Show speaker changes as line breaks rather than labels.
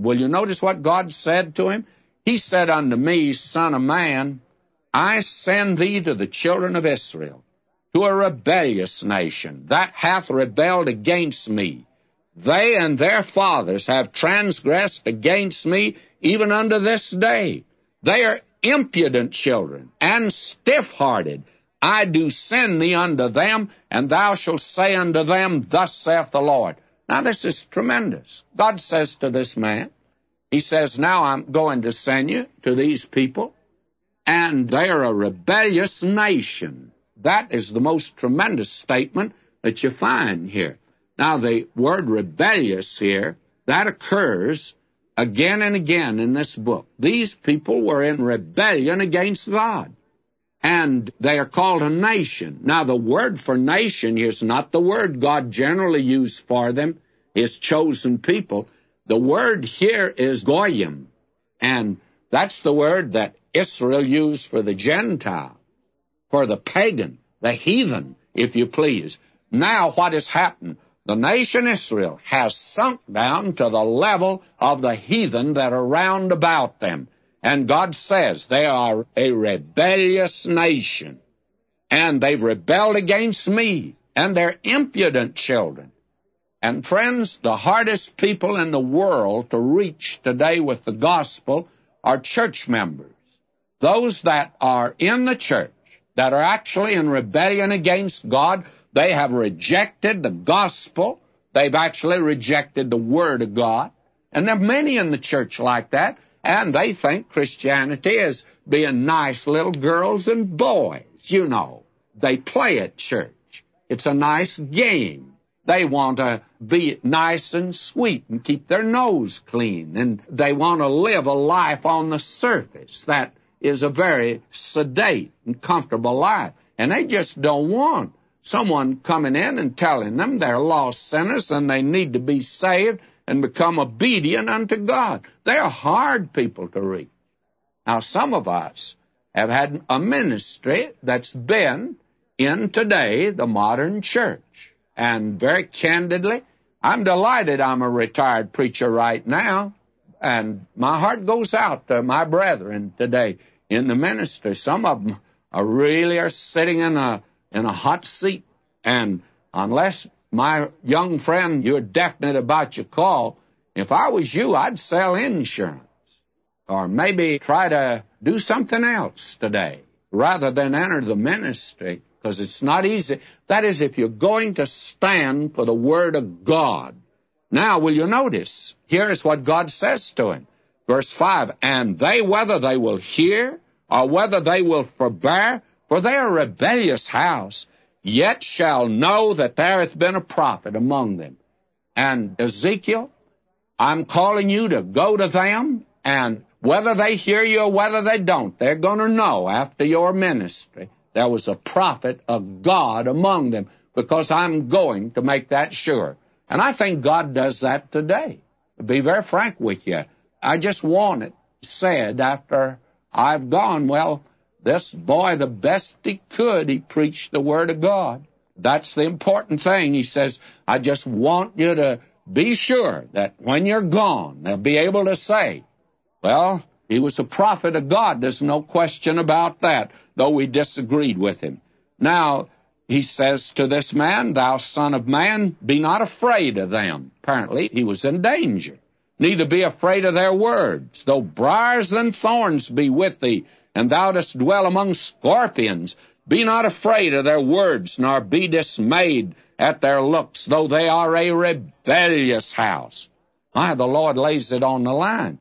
will you notice what God said to him? He said unto me, Son of man, I send thee to the children of Israel, to a rebellious nation that hath rebelled against me. They and their fathers have transgressed against me even unto this day. They are impudent children and stiff-hearted. I do send thee unto them, and thou shalt say unto them, Thus saith the Lord. Now this is tremendous. God says to this man, he says, now I'm going to send you to these people, and they are a rebellious nation. That is the most tremendous statement that you find here. Now, the word rebellious here, that occurs again and again in this book. These people were in rebellion against God, and they are called a nation. Now, the word for nation here is not the word God generally used for them, his chosen people. The word here is goyim, and that's the word that Israel used for the Gentile, for the pagan, the heathen, if you please. Now what has happened? The nation Israel has sunk down to the level of the heathen that are round about them. And God says they are a rebellious nation, and they've rebelled against me, and they're impudent children. And friends, the hardest people in the world to reach today with the gospel are church members. Those that are in the church, that are actually in rebellion against God. They have rejected the gospel. They've actually rejected the Word of God. And there are many in the church like that, and they think Christianity is being nice little girls and boys. You know, they play at church. It's a nice game. They want to be nice and sweet and keep their nose clean, and they want to live a life on the surface that is a very sedate and comfortable life. And they just don't want someone coming in and telling them they're lost sinners and they need to be saved and become obedient unto God. They're hard people to reach. Now, some of us have had a ministry that's been in today, the modern church. And very candidly, I'm delighted I'm a retired preacher right now, and my heart goes out to my brethren today in the ministry. Some of them are sitting in a hot seat, and unless, my young friend, you're definite about your call, if I was you, I'd sell insurance, or maybe try to do something else today rather than enter the ministry, because it's not easy. That is, if you're going to stand for the Word of God. Now, will you notice, here is what God says to him. Verse 5, and they, whether they will hear or whether they will forbear, for they are a rebellious house, yet shall know that there hath been a prophet among them. And Ezekiel, I'm calling you to go to them, and whether they hear you or whether they don't, they're going to know after your ministry there was a prophet of God among them, because I'm going to make that sure. And I think God does that today. To be very frank with you, I just want it said after I've gone, well, this boy, the best he could, he preached the Word of God. That's the important thing. He says, I just want you to be sure that when you're gone, they'll be able to say, well, he was a prophet of God. There's no question about that, though we disagreed with him. Now, he says to this man, thou son of man, be not afraid of them. Apparently, he was in danger. Neither be afraid of their words, though briars and thorns be with thee, and thou dost dwell among scorpions. Be not afraid of their words, nor be dismayed at their looks, though they are a rebellious house. Why, the Lord lays it on the line.